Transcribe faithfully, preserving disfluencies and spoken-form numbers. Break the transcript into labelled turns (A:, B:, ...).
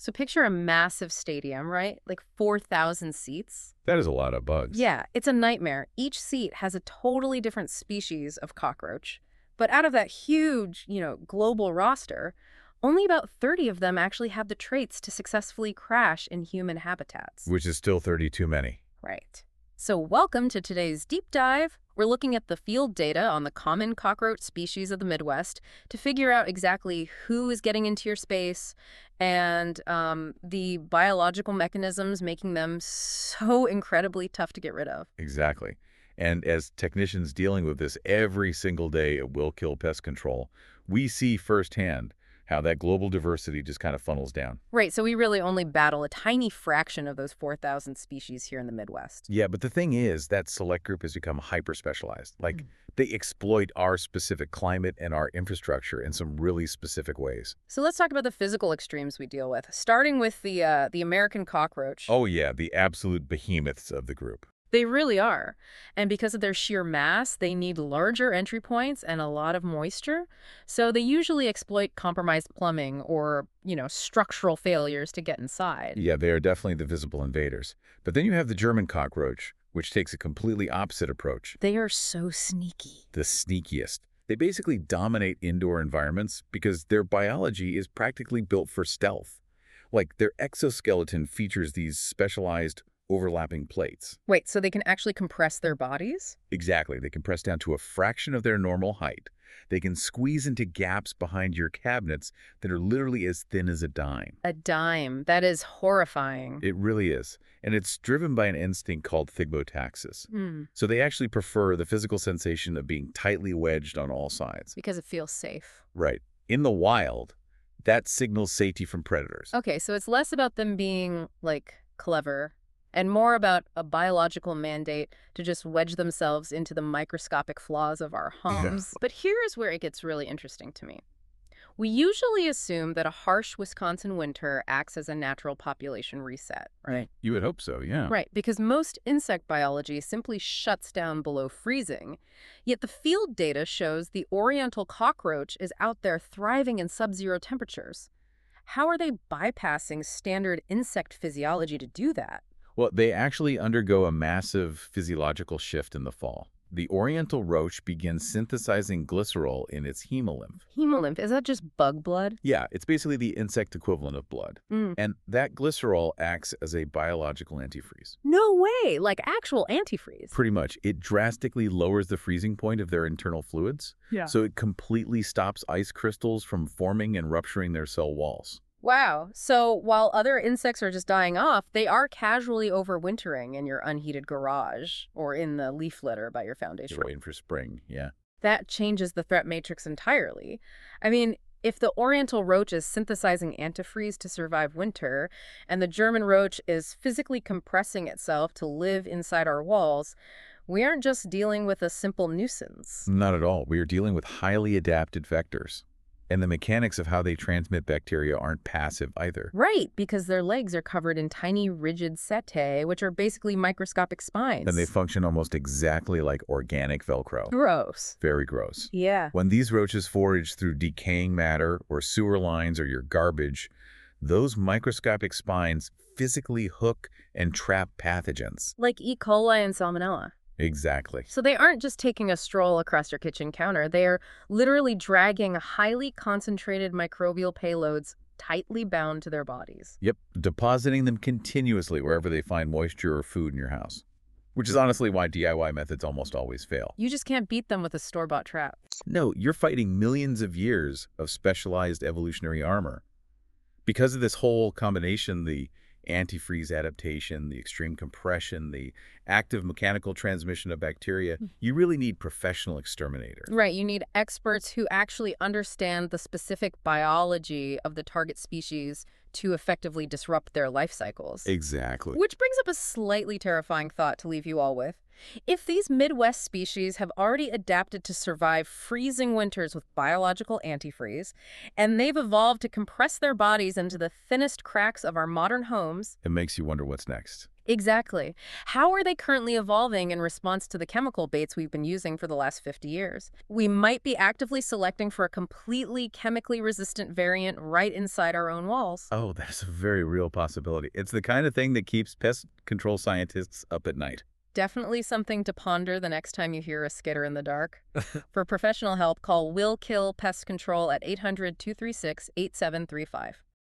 A: So picture a massive stadium, right? Like four thousand seats.
B: That is a lot of bugs.
A: Yeah, it's a nightmare. Each seat has a totally different species of cockroach. But out of that huge, you know, global roster, only about thirty of them actually have the traits to successfully crash in human habitats.
B: Which is still thirty too many.
A: Right. So welcome to today's deep dive. We're looking at the field data on the common cockroach species of the Midwest to figure out exactly who is getting into your space and um, the biological mechanisms making them so incredibly tough to get rid of.
B: Exactly. And as technicians dealing with this every single day at Will Kill Pest Control, we see firsthand how that global diversity just kind of funnels down.
A: Right, so we really only battle a tiny fraction of those four thousand species here in the Midwest.
B: Yeah, but the thing is, that select group has become hyper-specialized. Like, mm. they exploit our specific climate and our infrastructure in some really specific ways.
A: So let's talk about the physical extremes we deal with, starting with the, uh, the American cockroach.
B: Oh yeah, the absolute behemoths of the group.
A: They really are. And because of their sheer mass, they need larger entry points and a lot of moisture. So they usually exploit compromised plumbing or, you know, structural failures to get inside.
B: Yeah, they are definitely the visible invaders. But then you have the German cockroach, which takes a completely opposite approach.
A: They are so sneaky.
B: The sneakiest. They basically dominate indoor environments because their biology is practically built for stealth. Like, their exoskeleton features these specialized overlapping plates.
A: Wait, so they can actually compress their bodies?
B: Exactly. They compress down to a fraction of their normal height. They can squeeze into gaps behind your cabinets that are literally as thin as a dime.
A: A dime. That is horrifying.
B: It really is. And it's driven by an instinct called thigmotaxis.
A: Mm.
B: So they actually prefer the physical sensation of being tightly wedged on all sides.
A: Because it feels safe.
B: Right. In the wild, that signals safety from predators.
A: Okay, so it's less about them being, like, clever and more about a biological mandate to just wedge themselves into the microscopic flaws of our homes. Yeah. But here's where it gets really interesting to me. We usually assume that a harsh Wisconsin winter acts as a natural population reset, right?
B: You would hope so, yeah.
A: Right, because most insect biology simply shuts down below freezing. Yet the field data shows the oriental cockroach is out there thriving in sub-zero temperatures. How are they bypassing standard insect physiology to do that?
B: Well, they actually undergo a massive physiological shift in the fall. The oriental roach begins synthesizing glycerol in its hemolymph.
A: Hemolymph? Is that just bug blood?
B: Yeah, it's basically the insect equivalent of blood.
A: Mm.
B: And that glycerol acts as a biological antifreeze.
A: No way! Like actual antifreeze?
B: Pretty much. It drastically lowers the freezing point of their internal fluids.
A: Yeah.
B: So it completely stops ice crystals from forming and rupturing their cell walls.
A: Wow. So while other insects are just dying off, they are casually overwintering in your unheated garage or in the leaf litter by your foundation.
B: You're waiting for spring, yeah.
A: That changes the threat matrix entirely. I mean, if the oriental roach is synthesizing antifreeze to survive winter, and the German roach is physically compressing itself to live inside our walls, we aren't just dealing with a simple nuisance.
B: Not at all. We are dealing with highly adapted vectors. And the mechanics of how they transmit bacteria aren't passive either.
A: Right, because their legs are covered in tiny rigid setae, which are basically microscopic spines.
B: And they function almost exactly like organic Velcro.
A: Gross.
B: Very gross.
A: Yeah.
B: When these roaches forage through decaying matter or sewer lines or your garbage, those microscopic spines physically hook and trap pathogens.
A: Like E. coli and Salmonella.
B: Exactly.
A: So they aren't just taking a stroll across your kitchen counter. They are literally dragging highly concentrated microbial payloads tightly bound to their bodies.
B: Yep, depositing them continuously wherever they find moisture or food in your house. Which is honestly why D I Y methods almost always fail.
A: You just can't beat them with a store-bought trap.
B: No, you're fighting millions of years of specialized evolutionary armor. Because of this whole combination, the antifreeze adaptation, the extreme compression, the active mechanical transmission of bacteria, you really need professional exterminators.
A: Right, you need experts who actually understand the specific biology of the target species to effectively disrupt their life cycles.
B: Exactly.
A: Which brings up a slightly terrifying thought to leave you all with. If these Midwest species have already adapted to survive freezing winters with biological antifreeze, and they've evolved to compress their bodies into the thinnest cracks of our modern homes,
B: it makes you wonder what's next.
A: Exactly. How are they currently evolving in response to the chemical baits we've been using for the last fifty years? We might be actively selecting for a completely chemically resistant variant right inside our own walls.
B: Oh, that's a very real possibility. It's the kind of thing that keeps pest control scientists up at night.
A: Definitely something to ponder the next time you hear a skitter in the dark. For professional help, call Will Kill Pest Control at eight hundred, two three six, eight seven three five.